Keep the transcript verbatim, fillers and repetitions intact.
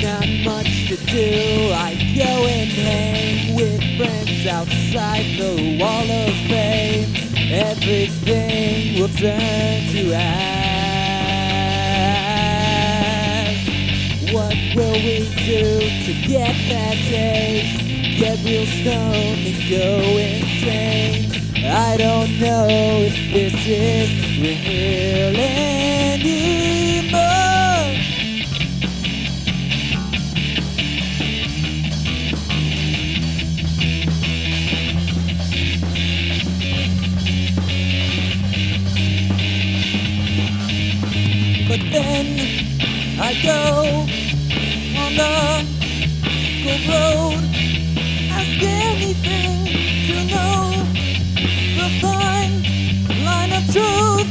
not much to do. I go and hang with friends outside the wall of fame. Everything will turn to ash. What will we do to get that taste? Get real stoned and go insane. I don't know if this is real anymore. But then I go on the cold road. Ask anything to know the fine line of truth.